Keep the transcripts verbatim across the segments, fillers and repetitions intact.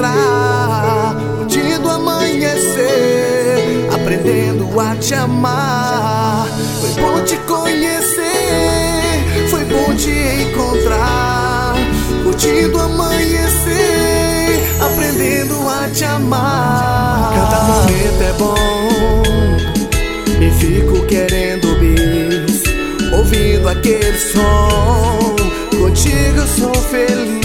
encontrar, curtindo o amanhecer, aprendendo a te amar. Foi bom te conhecer, foi bom te encontrar, curtindo o amanhecer, aprendendo a te amar. Cada momento é bom, me fico querendo bis, ouvindo aquele som, contigo eu sou feliz.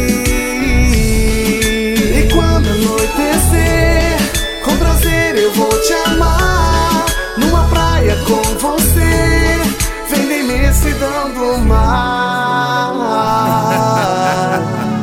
E quando anoitecer, com prazer eu vou te amar, numa praia com você, vem da imensidão do mar.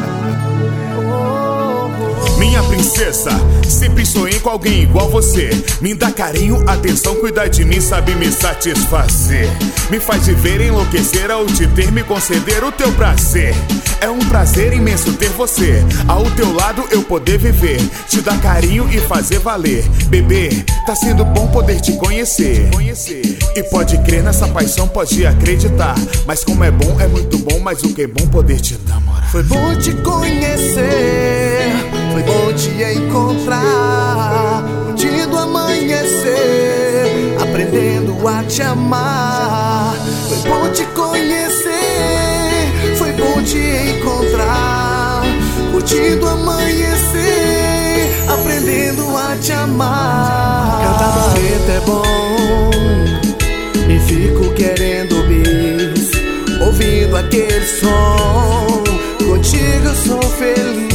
Minha princesa, sempre sonhei com alguém igual você. Me dá carinho, atenção, cuida de mim, sabe me satisfazer. Me faz viver, enlouquecer ao te ter, me conceder o teu prazer. É um prazer imenso ter você ao teu lado, eu poder viver, te dar carinho e fazer valer. Bebê, tá sendo bom poder te conhecer. E pode crer nessa paixão, pode acreditar, mas como é bom, é muito bom, mas o que é bom poder te namorar. Foi bom te conhecer, foi bom te encontrar, curtindo o amanhecer, aprendendo a te amar. Foi bom te conhecer, foi bom te encontrar, curtindo o amanhecer, aprendendo a te amar. Cada momento é bom, me fico querendo bis, ouvindo aquele som, contigo eu sou feliz.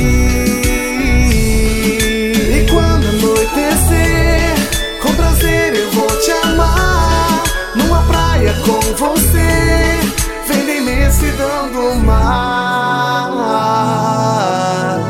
E quando anoitecer, com prazer eu vou te amar, numa praia com você, vem da imensidão do mar.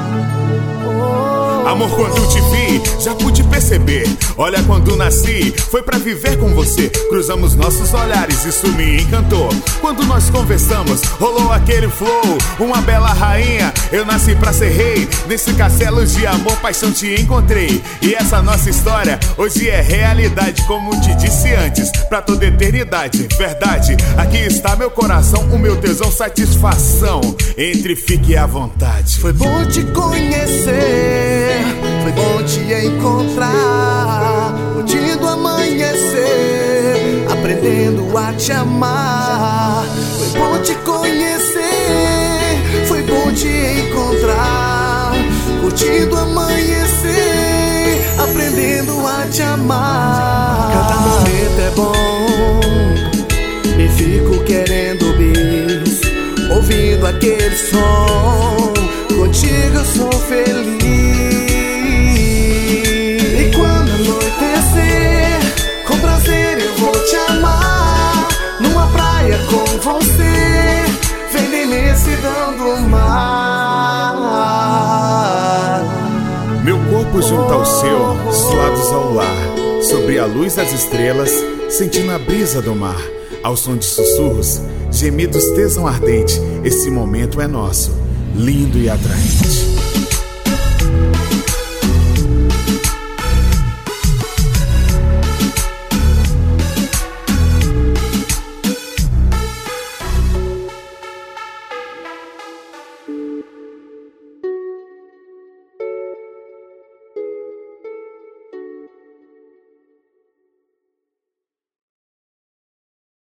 Amor, quando te vi, já pude perceber. Olha, quando nasci, foi pra viver com você. Cruzamos nossos olhares, isso me encantou. Quando nós conversamos, rolou aquele flow. Uma bela rainha, eu nasci pra ser rei. Nesse castelo de amor, paixão te encontrei. E essa nossa história, hoje é realidade. Como te disse antes, pra toda eternidade. Verdade, aqui está meu coração, o meu tesão, satisfação. Entre, fique à vontade. Foi bom te conhecer, foi bom te encontrar, curtindo o amanhecer, aprendendo a te amar. Foi bom te conhecer, foi bom te encontrar, curtindo o amanhecer, aprendendo a te amar. Cada momento é bom, me fico querendo bis, ouvindo aquele som, contigo eu sou feliz. E quando anoitecer, com prazer eu vou te amar, numa praia com você, vem da imensidão do mar. Meu corpo junto ao seu, suados ao lar, sobre a luz das estrelas, sentindo a brisa do mar. Ao som de sussurros, gemidos, tesão ardente, esse momento é nosso, lindo e atraente.